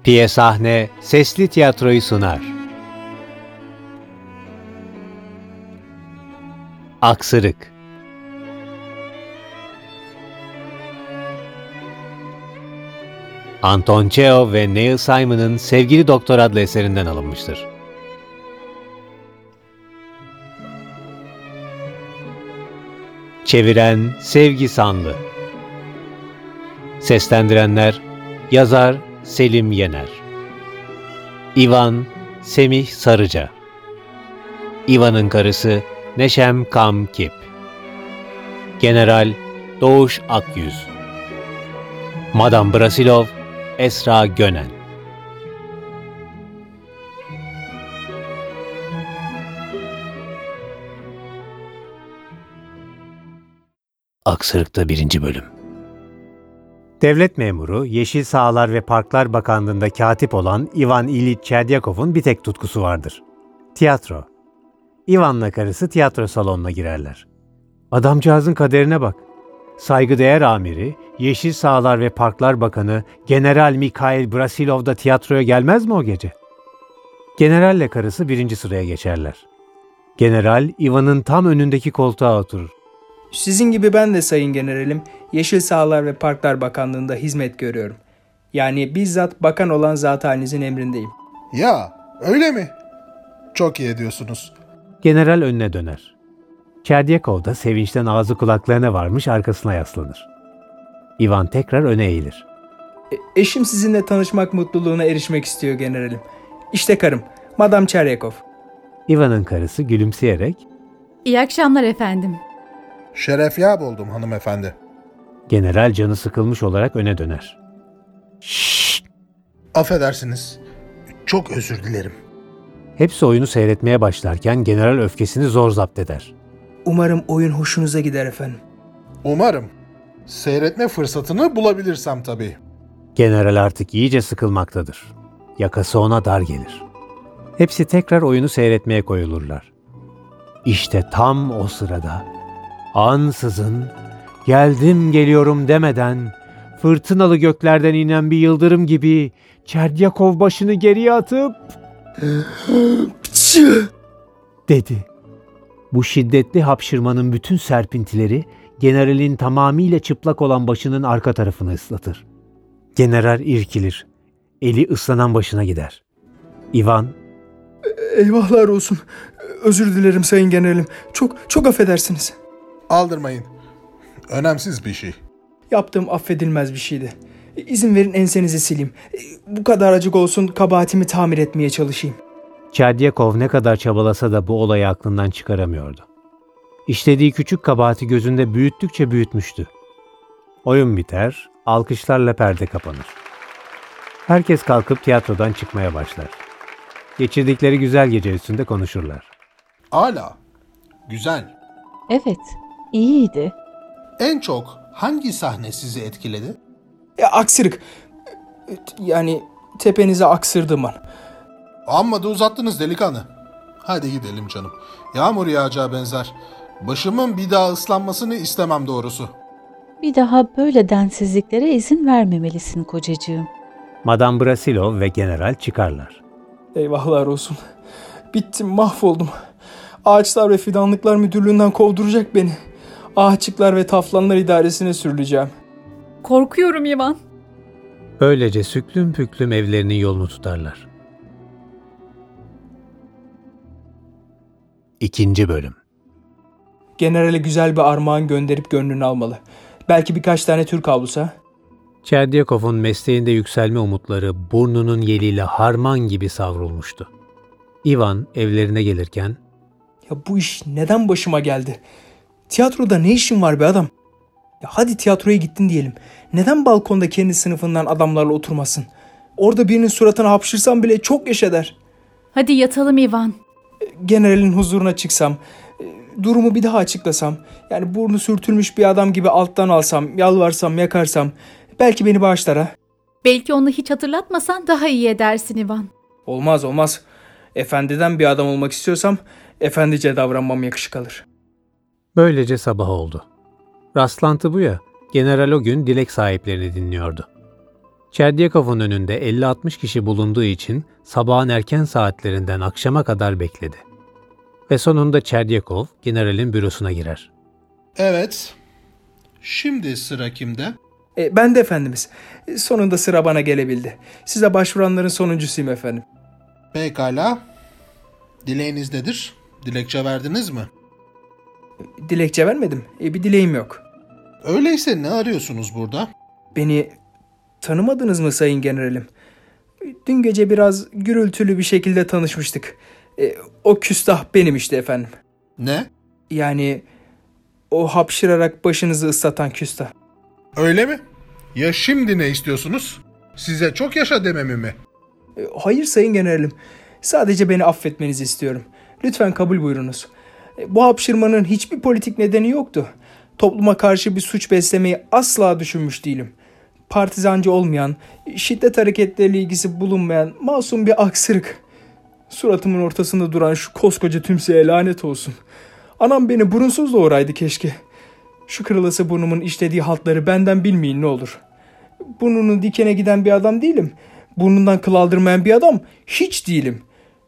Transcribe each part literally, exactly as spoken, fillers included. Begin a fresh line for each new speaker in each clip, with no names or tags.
Piye Sahne sesli tiyatroyu sunar. Aksırık. Anton Çehov ve Neil Simon'ın Sevgili Doktor adlı eserinden alınmıştır. Çeviren Sevgi Sanlı. Seslendirenler yazar Selim Yener, İvan Semih Sarıca, İvan'ın karısı Neşem Kamkip, General Doğuş Akyüz, Madame Brasilov Esra Gönen. Aksırık'ta birinci bölüm. Devlet memuru, Yeşil Sahalar ve Parklar Bakanlığı'nda katip olan Ivan İliç Çerdyakov'un bir tek tutkusu vardır: tiyatro. Ivan'la karısı tiyatro salonuna girerler. Adamcağızın kaderine bak. Saygıdeğer amiri, Yeşil Sahalar ve Parklar Bakanı General Mikhail Brasilov da tiyatroya gelmez mi o gece? Generalle karısı birinci sıraya geçerler. General, Ivan'ın tam önündeki koltuğa oturur.
Sizin gibi ben de sayın generalim, Yeşil Sahalar ve Parklar Bakanlığı'nda hizmet görüyorum. Yani bizzat bakan olan zat halinizin emrindeyim.
Ya, öyle mi? Çok iyi ediyorsunuz.
General önüne döner. Çerdyakov da sevinçten ağzı kulaklarına varmış arkasına yaslanır. Ivan tekrar öne eğilir.
E- eşim sizinle tanışmak mutluluğuna erişmek istiyor generalim. İşte karım, Madame Çeryakov.
Ivan'ın karısı gülümseyerek,
İyi akşamlar efendim.
Şerefyab oldum hanımefendi.
General canı sıkılmış olarak öne döner.
Şşşt! Affedersiniz. Çok özür dilerim.
Hepsi oyunu seyretmeye başlarken general öfkesini zor zapt eder.
Umarım oyun hoşunuza gider efendim.
Umarım. Seyretme fırsatını bulabilirsem tabii.
General artık iyice sıkılmaktadır. Yakası ona dar gelir. Hepsi tekrar oyunu seyretmeye koyulurlar. İşte tam o sırada ansızın geldim geliyorum demeden fırtınalı göklerden inen bir yıldırım gibi Çerdyakov başını geriye atıp dedi. Bu şiddetli hapşırmanın bütün serpintileri generalin tamamıyla çıplak olan başının arka tarafını ıslatır. General irkilir. Eli ıslanan başına gider. Ivan,
Eyvahlar olsun. Özür dilerim sayın generalim. Çok çok affedersiniz.
Aldırmayın. Önemsiz bir şey.
Yaptığım affedilmez bir şeydi. İzin verin ensenizi sileyim. Bu kadar acık olsun, kabahatimi tamir etmeye çalışayım.
Çerdyakov ne kadar çabalasa da bu olayı aklından çıkaramıyordu. İşlediği küçük kabahati gözünde büyüttükçe büyütmüştü. Oyun biter, alkışlarla perde kapanır. Herkes kalkıp tiyatrodan çıkmaya başlar. Geçirdikleri güzel gece üstünde konuşurlar.
Âlâ. Güzel.
Evet, iyiydi.
En çok hangi sahne sizi etkiledi?
Ya, aksırık. Yani tepenize aksırdım an.
Amma da uzattınız delikanlı. Hadi gidelim canım. Yağmur yağacağı benzer. Başımın bir daha ıslanmasını istemem doğrusu.
Bir daha böyle densizliklere izin vermemelisin kocacığım.
Madame Brasilov ve general çıkarlar.
Eyvahlar olsun. Bittim, mahvoldum. Ağaçlar ve Fidanlıklar Müdürlüğü'nden kovduracak beni. Ağaççıklar ve Taflanlar İdaresi'ne sürüleceğim.
Korkuyorum Ivan.
Böylece süklüm püklüm evlerinin yolunu tutarlar. İkinci bölüm.
Generale güzel bir armağan gönderip gönlünü almalı. Belki birkaç tane Türk havlusu ha?
Çerdyakov'un mesleğinde yükselme umutları burnunun yeliyle harman gibi savrulmuştu. Ivan evlerine gelirken,
Ya bu iş neden başıma geldi? Tiyatroda ne işin var be adam? Ya hadi tiyatroya gittin diyelim. Neden balkonda kendi sınıfından adamlarla oturmasın? Orada birinin suratına hapşırsam bile çok yaş eder.
Hadi yatalım Ivan.
Generalin huzuruna çıksam, durumu bir daha açıklasam, yani burnu sürtülmüş bir adam gibi alttan alsam, yalvarsam, yakarsam, belki beni bağışlar ha.
Belki onu hiç hatırlatmasan daha iyi edersin Ivan.
Olmaz olmaz. Efendiden bir adam olmak istiyorsam efendice davranmam yakışık alır.
böylece sabah oldu. Rastlantı bu ya, general o gün dilek sahiplerini dinliyordu. Çerdyakov'un önünde elli altmış kişi bulunduğu için sabahın erken saatlerinden akşama kadar bekledi. Ve sonunda Çerdyakov generalin bürosuna girer.
Evet. Şimdi sıra kimde?
E, ben de efendimiz. E, sonunda sıra bana gelebildi. Size başvuranların sonuncusuyum efendim.
Pekala. Dileğiniz nedir? Dilekçe verdiniz mi?
Dilekçe vermedim. E, bir dileğim yok.
Öyleyse ne arıyorsunuz burada?
Beni tanımadınız mı sayın generalim? Dün gece biraz gürültülü bir şekilde tanışmıştık. E, o küstah benim işte efendim.
Ne?
Yani o hapşırarak başınızı ıslatan küstah.
Öyle mi? Ya şimdi ne istiyorsunuz? Size çok yaşa dememi mi?
E, hayır sayın generalim. Sadece beni affetmenizi istiyorum. Lütfen kabul buyurunuz. E, bu hapşırmanın hiçbir politik nedeni yoktu. Topluma karşı bir suç beslemeyi asla düşünmüş değilim. Partizancı olmayan, şiddet hareketleriyle ilgisi bulunmayan masum bir aksırık. Suratımın ortasında duran şu koskoca tümseye lanet olsun. Anam beni burunsuz doğuraydı keşke. Şu kırılası burnumun işlediği haltları benden bilmeyin ne olur. Burnunu dikene giden bir adam değilim. Burnundan kıl aldırmayan bir adam hiç değilim.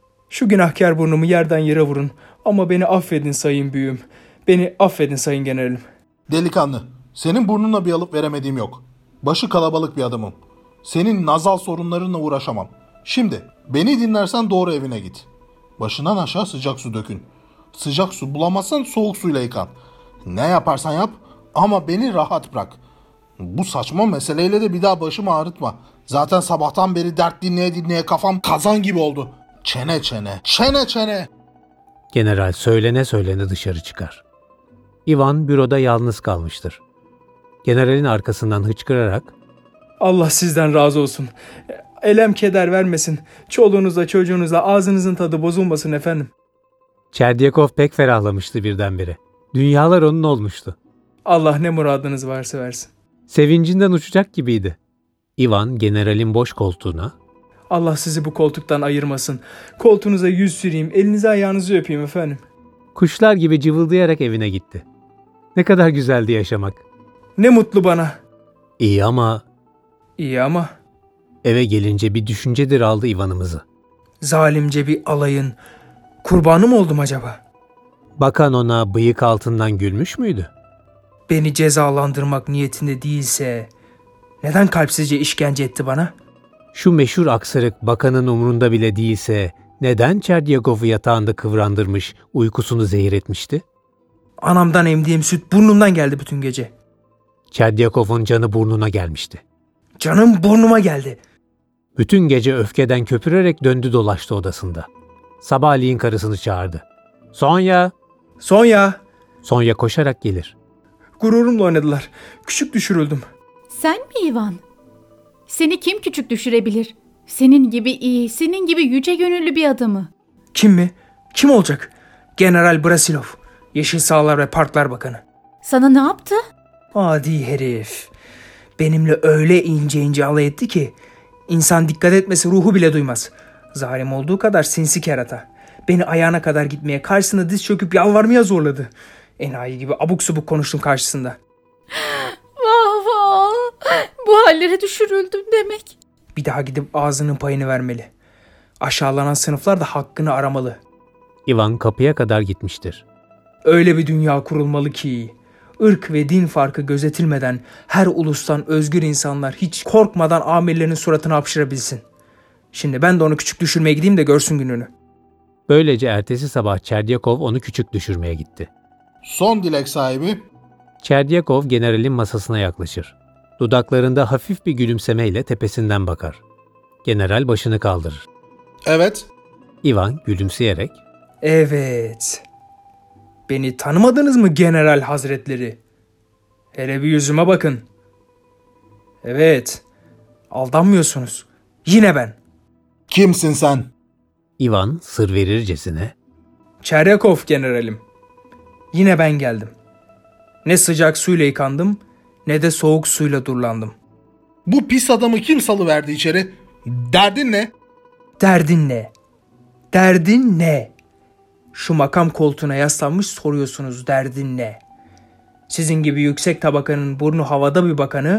Şu günahkar burnumu yerden yere vurun. Ama beni affedin sayın büyüğüm. Beni affedin sayın generalim.
Delikanlı, senin burnunla bir alıp veremediğim yok. Başı kalabalık bir adamım. Senin nazal sorunlarınla uğraşamam. Şimdi beni dinlersen doğru evine git. Başından aşağı sıcak su dökün. Sıcak su bulamazsan soğuk suyla yıkan. Ne yaparsan yap ama beni rahat bırak. Bu saçma meseleyle de bir daha başımı ağrıtma. Zaten sabahtan beri dert dinleye dinleye kafam kazan gibi oldu. Çene çene, çene çene.
General söylene söylene dışarı çıkar. Ivan büroda yalnız kalmıştır. Generalin arkasından hıçkırarak
Allah sizden razı olsun. Elem keder vermesin. Çoluğunuzla çocuğunuzla ağzınızın tadı bozulmasın efendim.
Çerdyakov pek ferahlamıştı birdenbire. Dünyalar onun olmuştu.
Allah ne muradınız varsa versin.
Sevincinden uçacak gibiydi. Ivan generalin boş koltuğuna
Allah sizi bu koltuktan ayırmasın. Koltuğunuza yüz süreyim, elinizi ayağınızı öpeyim efendim.
kuşlar gibi cıvıldayarak evine gitti. Ne kadar güzeldi yaşamak.
Ne mutlu bana.
İyi ama
İyi ama
eve gelince bir düşüncedir aldı Ivan'ımızı.
zalimce bir alayın kurbanı mı oldum acaba?
Bakan ona bıyık altından gülmüş müydü?
Beni cezalandırmak niyetinde değilse neden kalpsizce işkence etti bana?
Şu meşhur aksırık bakanın umrunda bile değilse neden Çerdyakov'u yatağında kıvrandırmış, uykusunu zehir etmişti?
Anamdan emdiğim süt burnumdan geldi bütün gece.
Çerdyakov'un canı burnuna gelmişti.
Canım burnuma geldi.
Bütün gece öfkeden köpürerek döndü dolaştı odasında. Sabahleyin karısını çağırdı. Sonya!
Sonya!
Sonya koşarak gelir.
Gururumla oynadılar. Küçük düşürüldüm.
Sen mi Ivan? Seni kim küçük düşürebilir? Senin gibi iyi, senin gibi yüce gönüllü bir adamı.
Kim mi? Kim olacak? General Brasilov. Yeşil Sağlar ve Parklar Bakanı.
Sana ne yaptı?
Adi herif. Benimle öyle ince ince alay etti ki insan dikkat etmesi ruhu bile duymaz. Zalim olduğu kadar sinsi kerata. Beni ayağına kadar gitmeye, karşısına diz çöküp yalvarmaya zorladı. Enayi gibi abuk subuk konuştum karşısında.
Vah vah! Bu hallere düşürüldüm demek.
Bir daha gidip ağzının payını vermeli. Aşağılanan sınıflar da hakkını aramalı.
Ivan kapıya kadar gitmiştir.
Öyle bir dünya kurulmalı ki ırk ve din farkı gözetilmeden her ulustan özgür insanlar hiç korkmadan amirlerinin suratına hapşırabilsin. Şimdi ben de onu küçük düşürmeye gideyim de görsün gününü.
Böylece ertesi sabah Çerdyakov onu küçük düşürmeye gitti.
Son dilek sahibi.
Çerdyakov generalin masasına yaklaşır. Dudaklarında hafif bir gülümsemeyle tepesinden bakar. General başını kaldırır.
Evet.
Ivan gülümseyerek
Evet. Beni tanımadınız mı General Hazretleri? Hele bir yüzüme bakın. Evet. Aldanmıyorsunuz. Yine ben.
Kimsin sen?
Ivan sır verircesine
Çeryakov generalim. Yine ben geldim. Ne sıcak suyla yıkandım ne de soğuk suyla durlandım.
Bu pis adamı kim salıverdi içeri? Derdin ne?
Derdin ne? Derdin ne? Şu makam koltuğuna yaslanmış soruyorsunuz derdin ne? Sizin gibi yüksek tabakanın burnu havada bir bakanı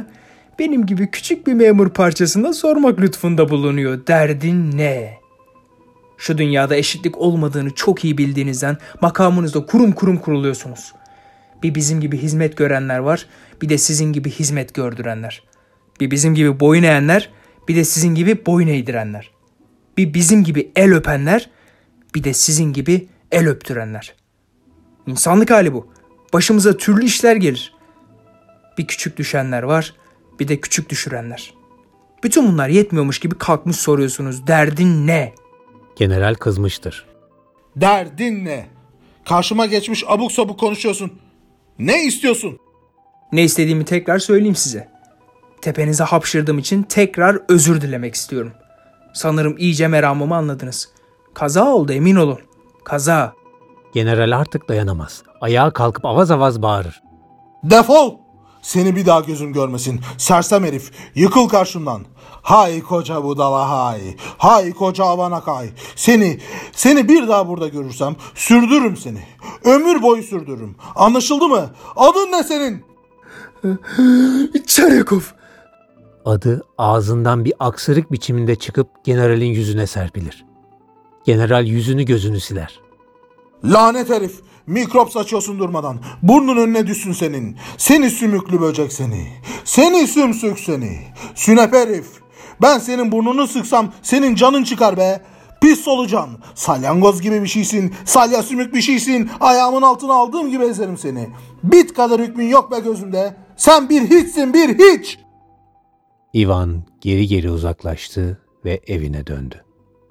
benim gibi küçük bir memur parçasında sormak lütfunda bulunuyor. Derdin ne? Şu dünyada eşitlik olmadığını çok iyi bildiğinizden makamınızda kurum kurum kuruluyorsunuz. Bir bizim gibi hizmet görenler var, bir de sizin gibi hizmet gördürenler. Bir bizim gibi boyun eğenler, bir de sizin gibi boyun eğdirenler. Bir bizim gibi el öpenler, bir de sizin gibi el öptürenler. İnsanlık hali bu. Başımıza türlü işler gelir. Bir küçük düşenler var, bir de küçük düşürenler. Bütün bunlar yetmiyormuş gibi kalkmış soruyorsunuz. Derdin ne?
General kızmıştır.
Derdin ne? Karşıma geçmiş abuk sabuk konuşuyorsun. Ne istiyorsun?
Ne istediğimi tekrar söyleyeyim size. Tepenize hapşırdığım için tekrar özür dilemek istiyorum. Sanırım iyice meramımı anladınız. Kaza oldu, emin olun. Kaza.
General artık dayanamaz. Ayağa kalkıp avaz avaz bağırır.
Defol! Seni bir daha gözüm görmesin. Sersem herif. Yıkıl karşımdan. Hay koca budala hay. Hay koca avanakay. Seni, seni bir daha burada görürsem sürdürürüm seni. Ömür boyu sürdürürüm. Anlaşıldı mı? Adın ne senin?
Çeryakov.
Adı ağzından bir aksırık biçiminde çıkıp generalin yüzüne serpilir. General yüzünü gözünü siler.
Lanet herif. Mikrop saçıyorsun durmadan. Burnun önüne düşsün senin. Seni sümüklü böcek seni. Seni sümsük seni. Sünep herif. Ben senin burnunu sıksam senin canın çıkar be. Pis solucan. Salyangoz gibi bir şeysin. Salya sümük bir şeysin. Ayağımın altına aldığım gibi ezerim seni. Bit kadar hükmün yok be gözümde. Sen bir hiçsin, bir hiç.
Ivan geri geri uzaklaştı ve evine döndü.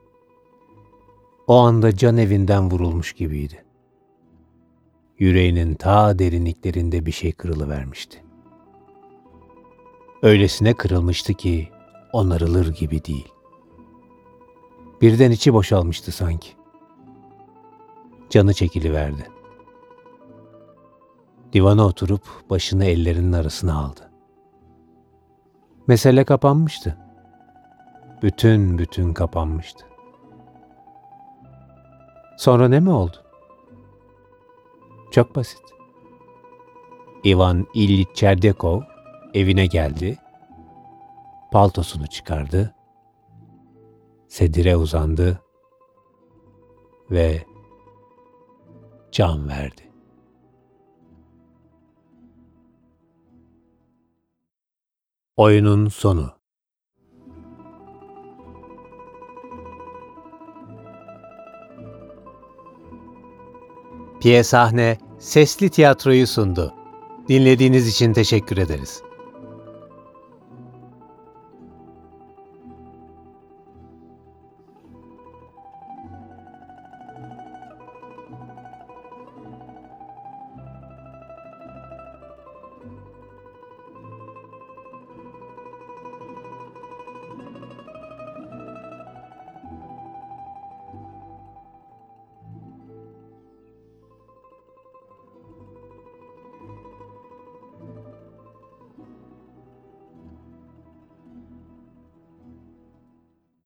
O anda can evinden vurulmuş gibiydi. Yüreğinin ta derinliklerinde bir şey kırılıvermişti. Öylesine kırılmıştı ki onarılır gibi değil. Birden içi boşalmıştı sanki. Canı çekiliverdi. Divana oturup başını ellerinin arasına aldı. Mesele kapanmıştı. Bütün bütün kapanmıştı. Sonra ne mi oldu? Çok basit. Ivan İlyich Çerdyakov evine geldi, paltosunu çıkardı, sedire uzandı ve can verdi. Oyunun sonu. Piye Sahne sesli tiyatroyu sundu. Dinlediğiniz için teşekkür ederiz.